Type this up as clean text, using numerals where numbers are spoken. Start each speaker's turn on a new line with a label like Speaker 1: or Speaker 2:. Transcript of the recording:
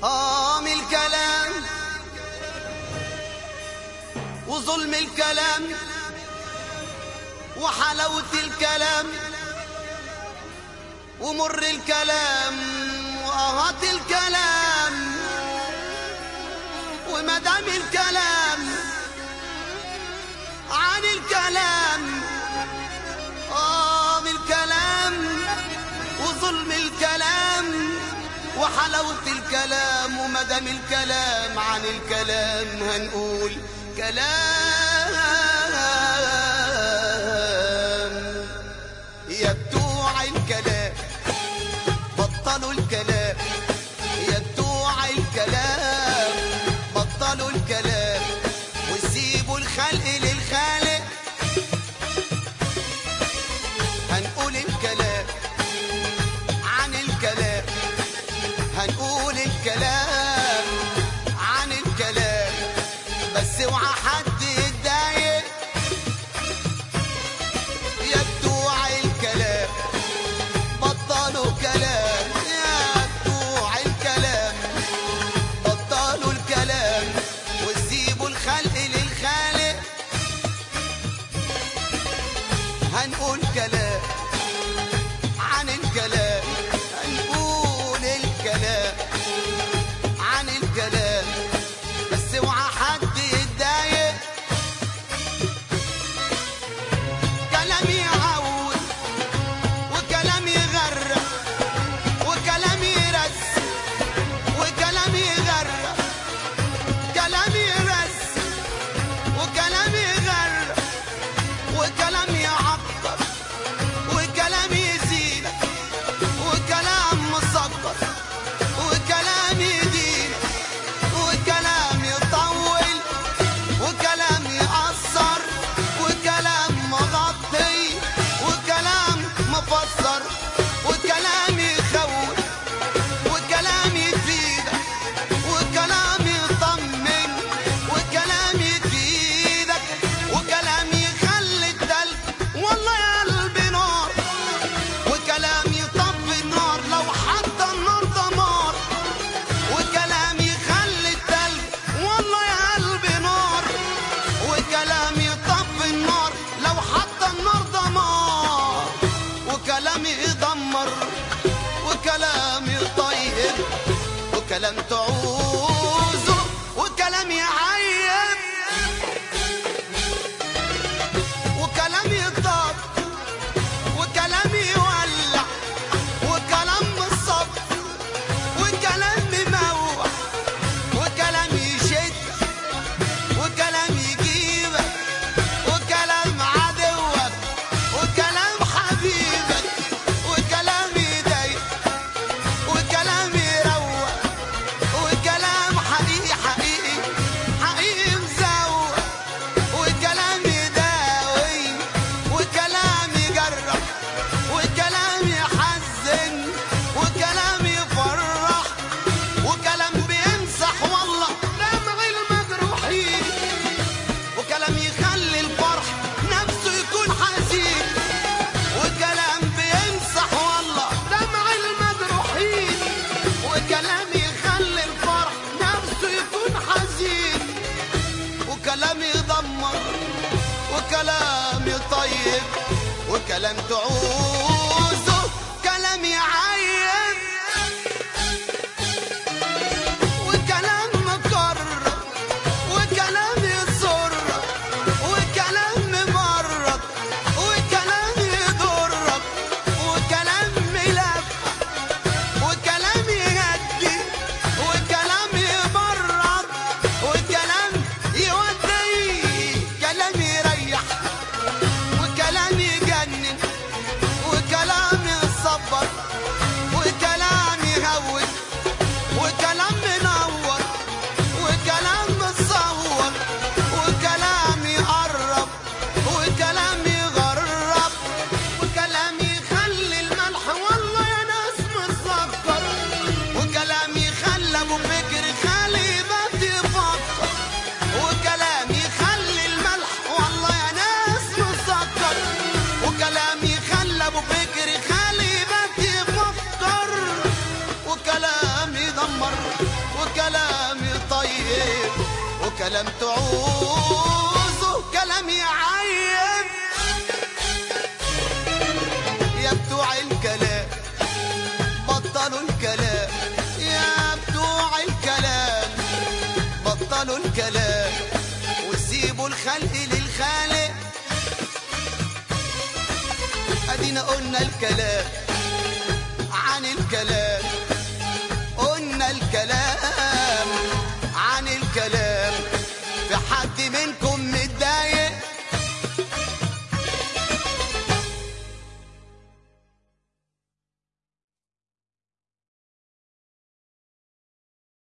Speaker 1: من الكلام وظلم الكلام وحلاوة الكلام ومر الكلام وآهات الكلام ومدام الكلام عن الكلام من الكلام وظلم الكلام وحلاوة الكلام ومدام الكلام عن الكلام هنقول كلام. يا بتوع الكلام بطلوا الكلام، يا بتوع الكلام بطلوا الكلام وسيبوا الخلق للخالق. هنقول الكلام عن الكلام، هنقول الكلام عن الكلام بس اوعى حد يتضايق. يا بتوع الكلام بطلوا كلام، يا بتوع الكلام بطلوا الكلام وسيبوا الخلق للخالق. هنقول كلام عن الكلام، هنقول الكلام عن الكلام بس اوعى حد يتضايق. كلام يعود وكلام يغرق وكلام يرس وكلام يغرق، كلام يرس وكلام يغرق وكلام يعطر وكلام يزيد وكلام مسكر وكلام يدين وكلام يطول وكلام يقصر وكلام مغطي وكلام مفسر وكلام يخوف وكلام يفيدك وكلام يطمن وكلام يفيدك وكلام يخلي الدلب والله يا قلبي نار وكلام يطفي النار لو حتى النار دمار وكلام يخلي الدلب والله يا قلبي نار وكلام يطفي النار لو حتى النار دمار وكلام يدمر وكلام يطيب وكلام تعوزه وكلام يعيب وكلام يضاد وكلام يولع وكلام مصب وكلام مموع وكلام يشد وكلام يجيبك وكلام عدوك وكلام حبيبك وكلام يضايق وكلام يروق وكلام حقيقي حقيقي حقيقي مزوق وكلام يداوي وكلام يجرح وكلام يحزن وكلام يفرح وكلام بيمسح والله دمع المجروحين وكلام يخلي الفرح نفسه يكون حزين وكلام بيمسح والله دمع المجروحين وكلام يخلي الفرح نفسه يكون حزين وكلام يدمر وكلام يطيب وكلام تعوزه كلام يعيب وكلام مكرر وكلام يسرك وكلام ممرض وكلام يضرك وكلام ملف وكلام يهدي وكلام يبرد وكلام يودي كلام يريح وكلام يجنن كلام تعوزه كلام يعيب. يا بتوع الكلام بطلوا الكلام، يا بتوع الكلام بطلوا الكلام وسيبوا الخلق للخالق. ادينا قلنا الكلام عن الكلام، قلنا الكلام